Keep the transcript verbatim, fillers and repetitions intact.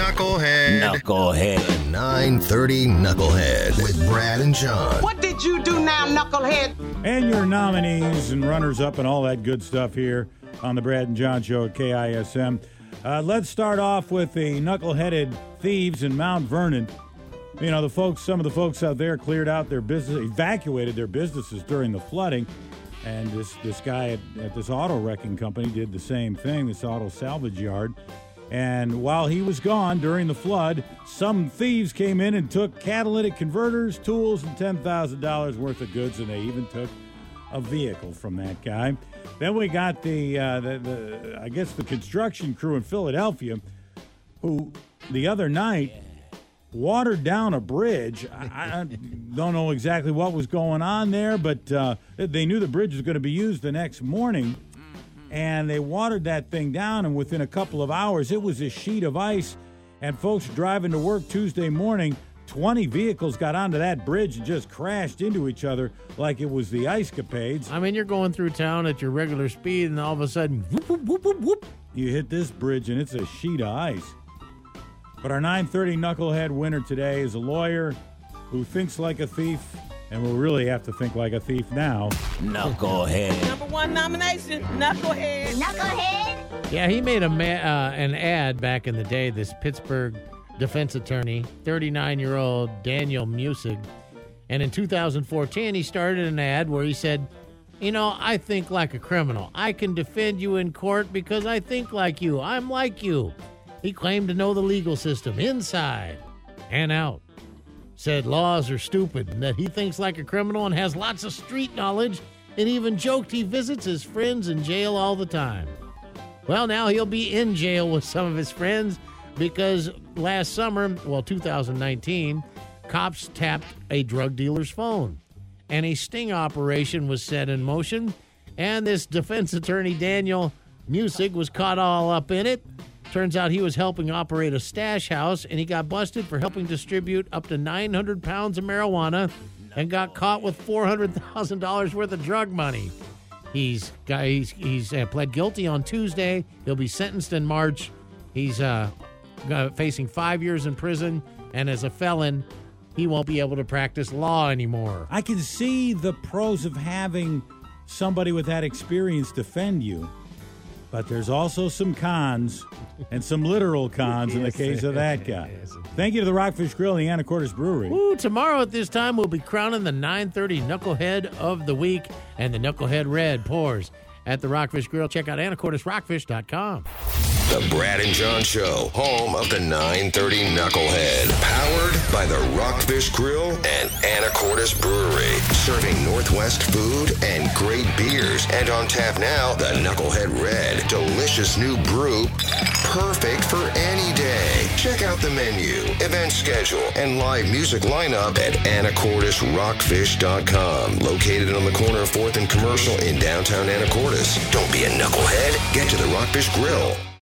Knucklehead. Knucklehead. nine thirty Knucklehead with Brad and John. What did you do now, Knucklehead? And your nominees and runners-up and all that good stuff here on the Brad and John Show at K I S M. Uh, let's start off with the knuckle-headed thieves in Mount Vernon. You know, the folks, some of the folks out there cleared out their business, evacuated their businesses during the flooding. And this, this guy at, at this auto wrecking company did the same thing, this auto salvage yard. And while he was gone during the flood, some thieves came in and took catalytic converters, tools, and ten thousand dollars worth of goods, and they even took a vehicle from that guy. Then we got the, uh, the, the, I guess, the construction crew in Philadelphia, who the other night watered down a bridge. I, I don't know exactly what was going on there, but uh, they knew the bridge was going to be used the next morning. And they watered that thing down, and within a couple of hours, it was a sheet of ice. And folks driving to work Tuesday morning, twenty vehicles got onto that bridge and just crashed into each other like it was the Ice Capades. I mean, you're going through town at your regular speed, and all of a sudden, whoop, whoop, whoop, whoop, whoop. You hit this bridge, and it's a sheet of ice. But our nine thirty Knucklehead winner today is a lawyer who thinks like a thief, and will really have to think like a thief now. Knucklehead. Number one nomination, Knucklehead. Knucklehead. Yeah, he made a ma- uh, an ad back in the day, this Pittsburgh defense attorney, thirty-nine-year-old Daniel Musig. And in two thousand fourteen, he started an ad where he said, you know, I think like a criminal. I can defend you in court because I think like you. I'm like you. He claimed to know the legal system inside and out. Said laws are stupid and that he thinks like a criminal and has lots of street knowledge, and even joked he visits his friends in jail all the time. Well, now he'll be in jail with some of his friends because last summer, well, two thousand nineteen, cops tapped a drug dealer's phone, and a sting operation was set in motion, and this defense attorney, Daniel Musig, was caught all up in it. Turns out he was helping operate a stash house, and he got busted for helping distribute up to nine hundred pounds of marijuana and got caught with four hundred thousand dollars worth of drug money. He's got, he's, he's uh, pled guilty on Tuesday. He'll be sentenced in March. He's uh, facing five years in prison, and as a felon, he won't be able to practice law anymore. I can see the pros of having somebody with that experience defend you. But there's also some cons, and some literal cons in the case of that guy. Thank you to the Rockfish Grill and the Anacortes Brewery. Ooh, tomorrow at this time, we'll be crowning the nine thirty Knucklehead of the Week, and the Knucklehead Red pours at the Rockfish Grill. Check out anacortes rockfish dot com. The Brad and John Show, home of the nine thirty Knucklehead. Powered by the Rockfish Grill and Anacortes Brewery. Serving Northwest food and great beers. And on tap now, the Knucklehead Red. Delicious new brew. Perfect for any day. Check out the menu, event schedule, and live music lineup at anacortes rockfish dot com. Located on the corner of fourth and Commercial in downtown Anacortes. Don't be a knucklehead. Get to the Rockfish Grill.